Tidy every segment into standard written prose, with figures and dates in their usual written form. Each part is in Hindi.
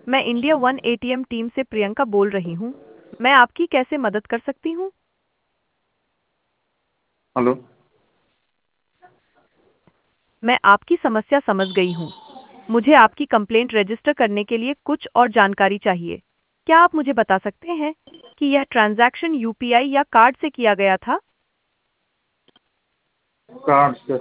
मैं इंडिया वन एटीएम टीम से प्रियंका बोल रही हूँ। मैं आपकी कैसे मदद कर सकती हूँ? हेलो। मैं आपकी समस्या समझ गई हूँ। मुझे आपकी कंप्लेंट रजिस्टर करने के लिए कुछ और जानकारी चाहिए। क्या आप मुझे बता सकते हैं कि यह ट्रांजैक्शन यूपीआई या कार्ड से किया गया था? कार्ड से।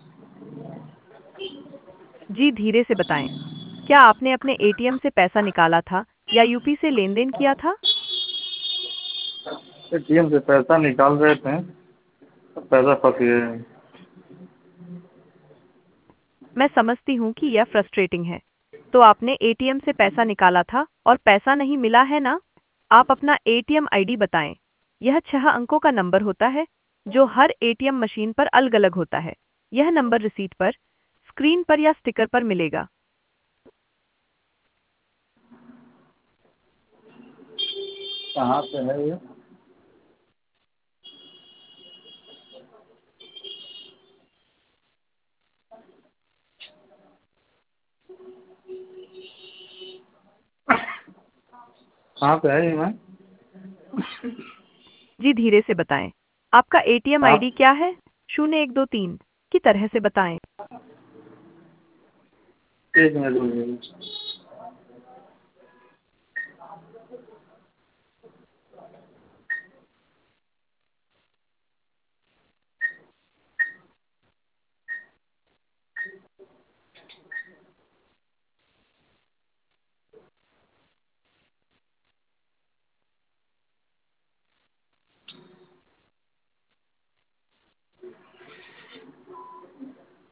जी, धीरे से बताएं। क्या आपने अपने एटीएम से पैसा निकाला था या यूपी से लेन-देन किया था? एटीएम से पैसा निकाल रहे थे, तो पैसा फंस गया है। मैं समझती हूँ कि यह फ्रस्ट्रेटिंग है। तो आपने एटीएम से पैसा निकाला था और पैसा नहीं मिला है ना? आप अपना एटीएम आईडी बताएं। यह 6 अंकों का नंबर होता है, जो हर एटीएम मशीन पर अलग-अलग होता है। यह नंबर रिसीट पर, स्क्रीन पर या स्टिकर पर मिलेगा। कहाँ पे है ये? कहाँ पे है ये मैं? जी, धीरे से बताएं। आपका एटीएम आप आईडी क्या है? 0123 की तरह से बताएं। एक मिनट रुकिए।